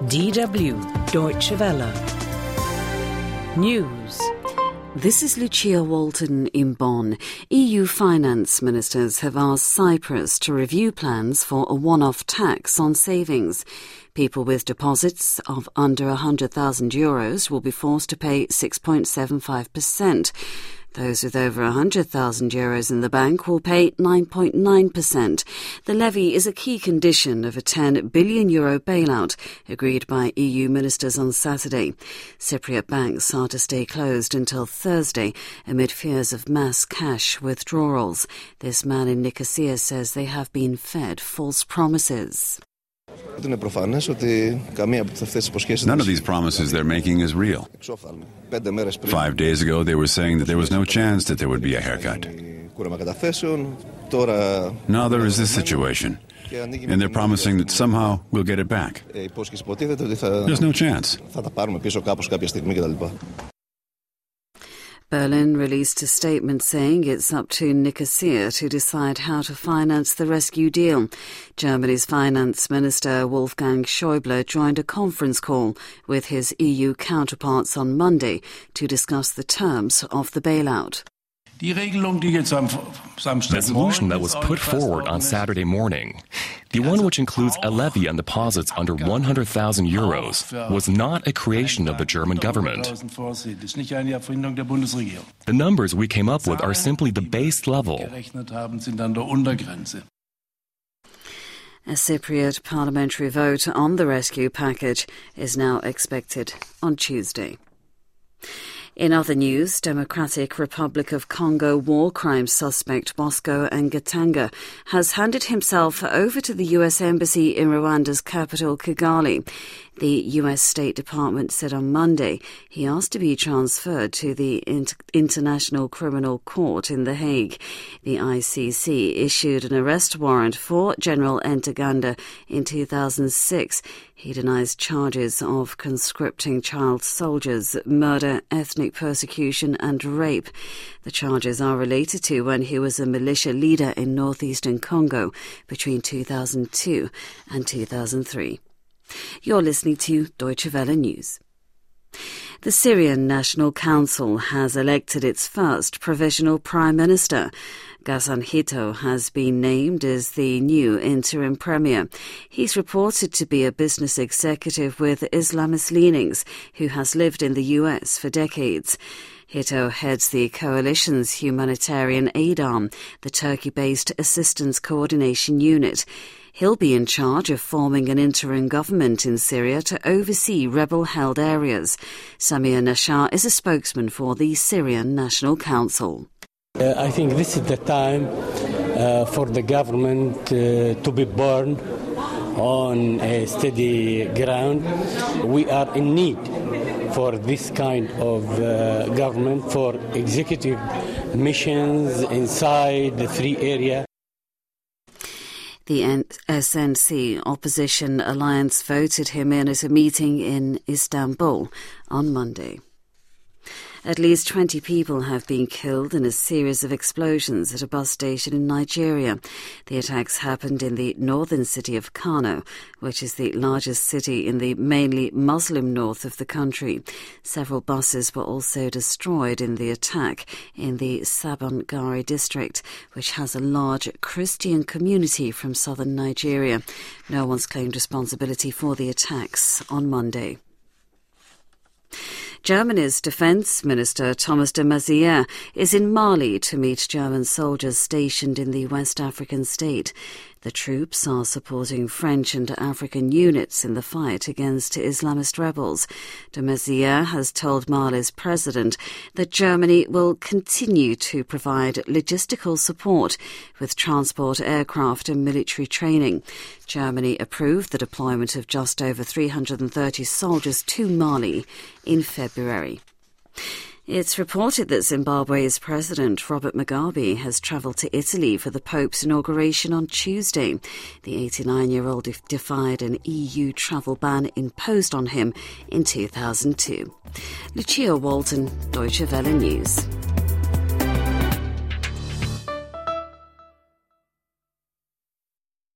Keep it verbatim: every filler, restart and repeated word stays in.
D W Deutsche Welle. News. This is Lucia Walton in Bonn. E U finance ministers have asked Cyprus to review plans for a one-off tax on savings. People with deposits of under one hundred thousand euros will be forced to pay six point seven five percent. Those with over one hundred thousand euros in the bank will pay nine point nine percent. The levy is a key condition of a ten billion euro bailout agreed by E U ministers on Saturday. Cypriot banks are to stay closed until Thursday amid fears of mass cash withdrawals. This man in Nicosia says they have been fed false promises. None of these promises they're making is real. Five days ago, they were saying that there was no chance that there would be a haircut. Now there is this situation, and they're promising that somehow we'll get it back. There's no chance. Berlin released a statement saying it's up to Nicosia to decide how to finance the rescue deal. Germany's finance minister Wolfgang Schäuble joined a conference call with his E U counterparts on Monday to discuss the terms of the bailout. The solution that was put forward on Saturday morning, the one which includes a levy on deposits under one hundred thousand euros, was not a creation of the German government. The numbers we came up with are simply the base level. A Cypriot parliamentary vote on the rescue package is now expected on Tuesday. In other news, Democratic Republic of Congo war crimes suspect Bosco Ngatanga has handed himself over to the U S Embassy in Rwanda's capital, Kigali. The U S State Department said on Monday he asked to be transferred to the Inter- International Criminal Court in The Hague. The I C C issued an arrest warrant for General Ntaganda in two thousand six. He denies charges of conscripting child soldiers, murder, ethnic persecution and rape. The charges are related to when he was a militia leader in northeastern Congo between two thousand two and two thousand three. You're listening to Deutsche Welle News. The Syrian National Council has elected its first provisional prime minister. Ghassan Hitto has been named as the new interim premier. He's reported to be a business executive with Islamist leanings who has lived in the U S for decades. Hitto heads the coalition's humanitarian aid arm, the Turkey-based Assistance Coordination Unit. He'll be in charge of forming an interim government in Syria to oversee rebel-held areas. Samir Nashar is a spokesman for the Syrian National Council. Uh, I think this is the time uh, for the government uh, to be born on a steady ground. We are in need for this kind of uh, government, for executive missions inside the three areas. The S N C opposition alliance voted him in at a meeting in Istanbul on Monday. At least twenty people have been killed in a series of explosions at a bus station in Nigeria. The attacks happened in the northern city of Kano, which is the largest city in the mainly Muslim north of the country. Several buses were also destroyed in the attack in the Sabongari district, which has a large Christian community from southern Nigeria. No one's claimed responsibility for the attacks on Monday. Germany's Defence Minister Thomas de Maizière is in Mali to meet German soldiers stationed in the West African state. The troops are supporting French and African units in the fight against Islamist rebels. De Maizière has told Mali's president that Germany will continue to provide logistical support with transport aircraft and military training. Germany approved the deployment of just over three hundred thirty soldiers to Mali in February. It's reported that Zimbabwe's President Robert Mugabe has travelled to Italy for the Pope's inauguration on Tuesday. The eighty-nine-year-old defied an E U travel ban imposed on him in two thousand two. Lucia Walton, Deutsche Welle News.